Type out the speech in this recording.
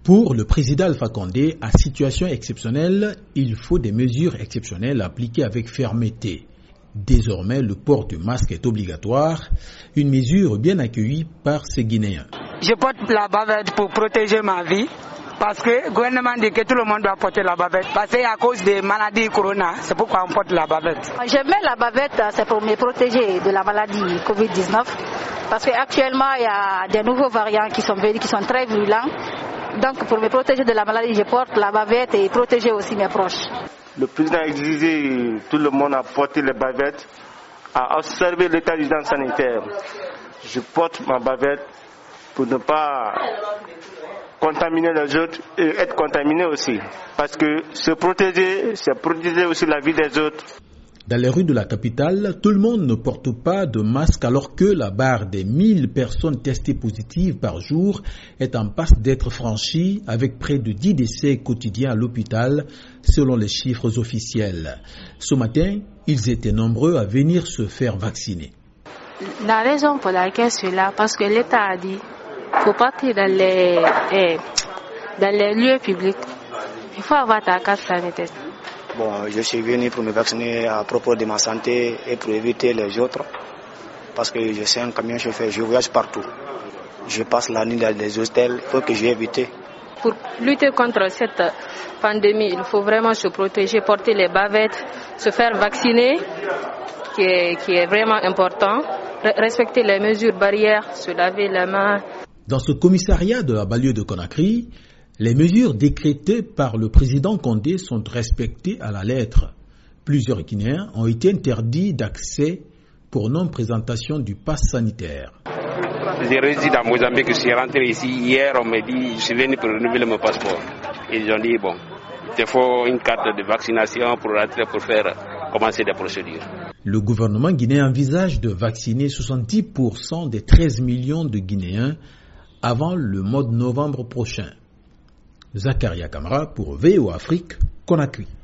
Pour le président Alpha Condé, à situation exceptionnelle, il faut des mesures exceptionnelles appliquées avec fermeté. Désormais, le port du masque est obligatoire, une mesure bien accueillie par ces Guinéens. Je porte la bavette pour protéger ma vie, parce que le gouvernement dit que tout le monde doit porter la bavette. Parce qu'à cause des maladies corona, c'est pourquoi on porte la bavette. Je mets la bavette, c'est pour me protéger de la maladie Covid-19, parce qu'actuellement, il y a des nouveaux variants qui sont venus, qui sont très virulents. Donc pour me protéger de la maladie, je porte la bavette et protéger aussi mes proches. Le président a exigé tout le monde à porter les bavettes, à observer l'état d'urgence sanitaire. Je porte ma bavette pour ne pas contaminer les autres et être contaminé aussi. Parce que se protéger, c'est protéger aussi la vie des autres. Dans les rues de la capitale, tout le monde ne porte pas de masque alors que la barre des 1000 personnes testées positives par jour est en passe d'être franchie avec près de 10 décès quotidiens à l'hôpital selon les chiffres officiels. Ce matin, ils étaient nombreux à venir se faire vacciner. La raison pour laquelle cela, parce que l'État a dit qu'il faut partir dans les lieux publics, il faut avoir ta carte sanitaire. Bon, je suis venu pour me vacciner à propos de ma santé et pour éviter les autres. Parce que je suis un camion chauffeur, je voyage partout. Je passe la nuit dans des hôtels, il faut que j'évite. Pour lutter contre cette pandémie, il faut vraiment se protéger, porter les bavettes, se faire vacciner, qui est vraiment important. Respecter les mesures barrières, se laver les mains. Dans ce commissariat de la banlieue de Conakry, les mesures décrétées par le président Condé sont respectées à la lettre. Plusieurs Guinéens ont été interdits d'accès pour non-présentation du pass sanitaire. Je réside à Mozambique, je suis rentré ici hier, on m'a dit, je suis venu pour renouveler mon passeport. Ils ont dit, bon, il faut une carte de vaccination pour rentrer, pour commencer des procédures. Le gouvernement guinéen envisage de vacciner 70% des 13 millions de Guinéens avant le mois de novembre prochain. Zakaria Kamara pour VOA Afrique, Conakry.